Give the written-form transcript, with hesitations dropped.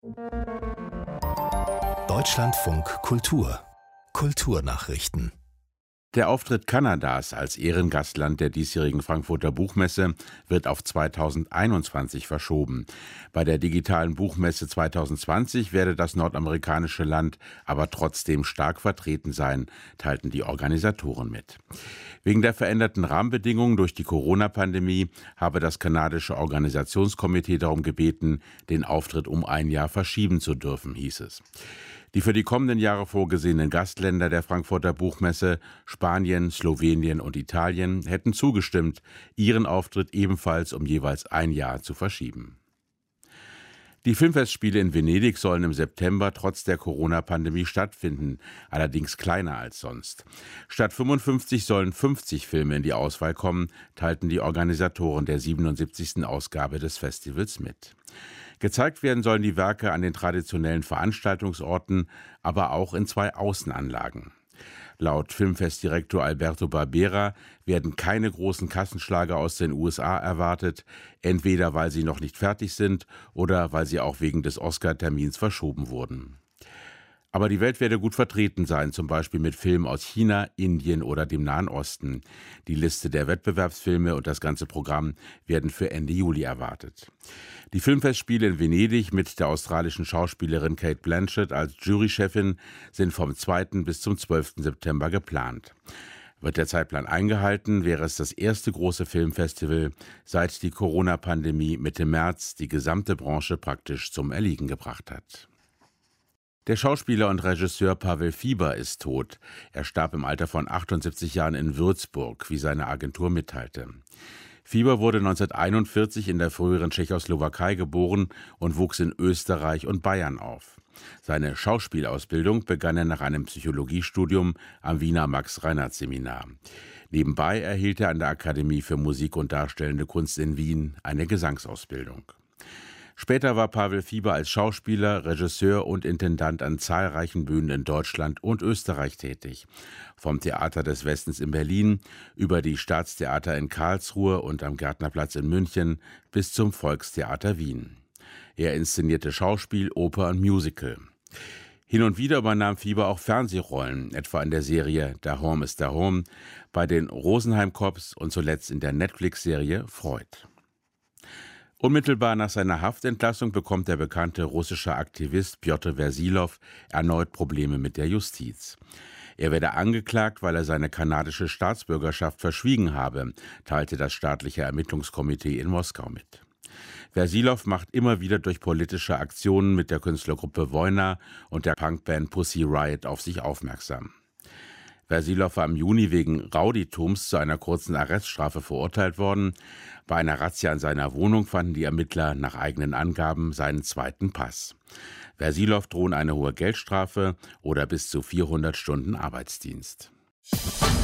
Deutschlandfunk Kultur Kulturnachrichten. Der Auftritt Kanadas als Ehrengastland der diesjährigen Frankfurter Buchmesse wird auf 2021 verschoben. Bei der digitalen Buchmesse 2020 werde das nordamerikanische Land aber trotzdem stark vertreten sein, teilten die Organisatoren mit. Wegen der veränderten Rahmenbedingungen durch die Corona-Pandemie habe das kanadische Organisationskomitee darum gebeten, den Auftritt um ein Jahr verschieben zu dürfen, hieß es. Die für die kommenden Jahre vorgesehenen Gastländer der Frankfurter Buchmesse, Spanien, Slowenien und Italien, hätten zugestimmt, ihren Auftritt ebenfalls um jeweils ein Jahr zu verschieben. Die Filmfestspiele in Venedig sollen im September trotz der Corona-Pandemie stattfinden, allerdings kleiner als sonst. Statt 55 sollen 50 Filme in die Auswahl kommen, teilten die Organisatoren der 77. Ausgabe des Festivals mit. Gezeigt werden sollen die Werke an den traditionellen Veranstaltungsorten, aber auch in 2 Außenanlagen. Laut Filmfestdirektor Alberto Barbera werden keine großen Kassenschlager aus den USA erwartet, entweder weil sie noch nicht fertig sind oder weil sie auch wegen des Oscar-Termins verschoben wurden. Aber die Welt werde gut vertreten sein, zum Beispiel mit Filmen aus China, Indien oder dem Nahen Osten. Die Liste der Wettbewerbsfilme und das ganze Programm werden für Ende Juli erwartet. Die Filmfestspiele in Venedig mit der australischen Schauspielerin Cate Blanchett als Jurychefin sind vom 2. bis zum 12. September geplant. Wird der Zeitplan eingehalten, wäre es das erste große Filmfestival, seit die Corona-Pandemie Mitte März die gesamte Branche praktisch zum Erliegen gebracht hat. Der Schauspieler und Regisseur Pavel Fiber ist tot. Er starb im Alter von 78 Jahren in Würzburg, wie seine Agentur mitteilte. Fiber wurde 1941 in der früheren Tschechoslowakei geboren und wuchs in Österreich und Bayern auf. Seine Schauspielausbildung begann er nach einem Psychologiestudium am Wiener Max-Reinhardt-Seminar. Nebenbei erhielt er an der Akademie für Musik und Darstellende Kunst in Wien eine Gesangsausbildung. Später war Pavel Fiber als Schauspieler, Regisseur und Intendant an zahlreichen Bühnen in Deutschland und Österreich tätig. Vom Theater des Westens in Berlin über die Staatstheater in Karlsruhe und am Gärtnerplatz in München bis zum Volkstheater Wien. Er inszenierte Schauspiel, Oper und Musical. Hin und wieder übernahm Fiber auch Fernsehrollen, etwa in der Serie Daheim ist Daheim, bei den Rosenheim Cops und zuletzt in der Netflix-Serie Freud. Unmittelbar nach seiner Haftentlassung bekommt der bekannte russische Aktivist Pjotr Versilov erneut Probleme mit der Justiz. Er werde angeklagt, weil er seine kanadische Staatsbürgerschaft verschwiegen habe, teilte das staatliche Ermittlungskomitee in Moskau mit. Versilov macht immer wieder durch politische Aktionen mit der Künstlergruppe Wojna und der Punkband Pussy Riot auf sich aufmerksam. Versilov war im Juni wegen Rowdytums zu einer kurzen Arreststrafe verurteilt worden. Bei einer Razzia in seiner Wohnung fanden die Ermittler nach eigenen Angaben seinen zweiten Pass. Versilov drohen eine hohe Geldstrafe oder bis zu 400 Stunden Arbeitsdienst.